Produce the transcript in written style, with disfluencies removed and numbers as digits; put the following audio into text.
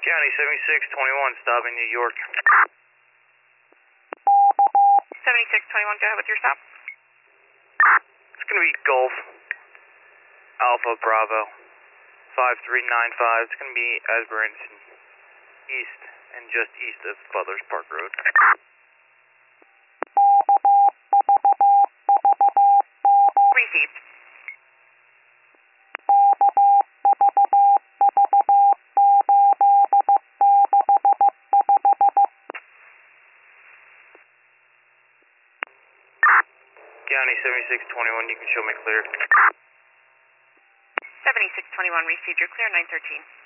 County 7621, stopping New York. 7621, go ahead with your stop. It's going to be Gulf Alpha Bravo 5395. It's going to be Esperanza East and just east of Butler's Park Road. Received. County 7621, you can show me clear. 7621, received. You're clear, 913.